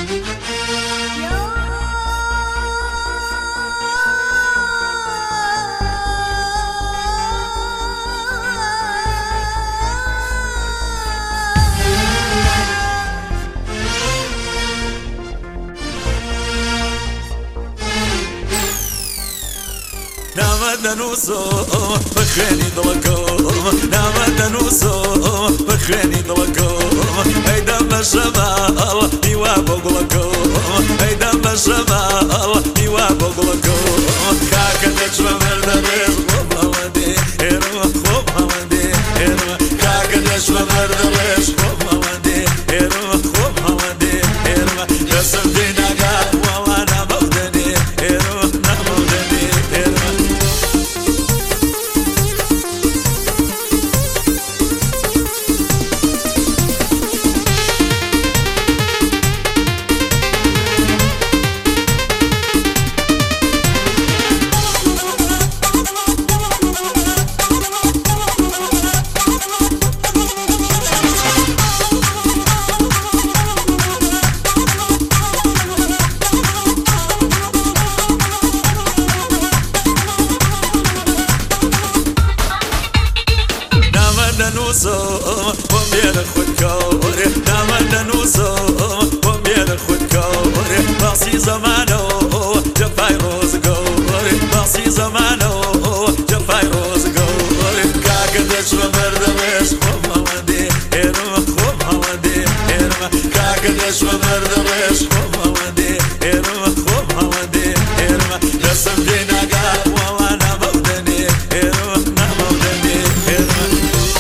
دنوسو بخيني ضلكم نام دنوسو بخيني ضلكم هيدا الشمال يوابو قلكم هيدا الشمال يوابو قلكم كاكدش بمردش خوب هودي هرو خوب هودي هرو كاكدش بمردش خوب هودي هرو خوب هودي هرو رسم دينا قال والله انا مودني هرو انا مودني هرو دنوسو ومبين خود كوري نام دنوسو ومبين خود كوري باصي زمانو جفاي روز كوري باصي زمانو جفاي روز كوري كاكدش بمردمش خوب هودي هرو خوب هودي هرو كاكدش بمردمش خوب هودي هرو خوب هودي هرو رسم دينا قال والله انا مودني هرو انا مودني هرو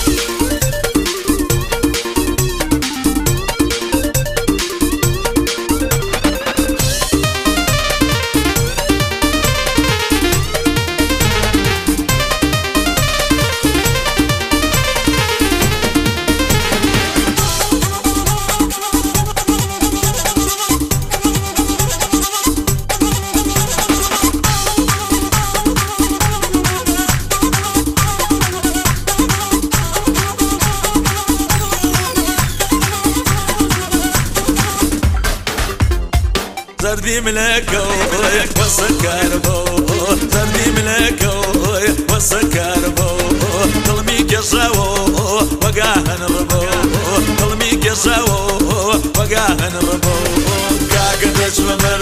زردي ملكو والسكر بو زردي ملكو والسكر بو طلميك يساو وقاهن ربو طلميك يساو وقاهن ربو كاكدش بمر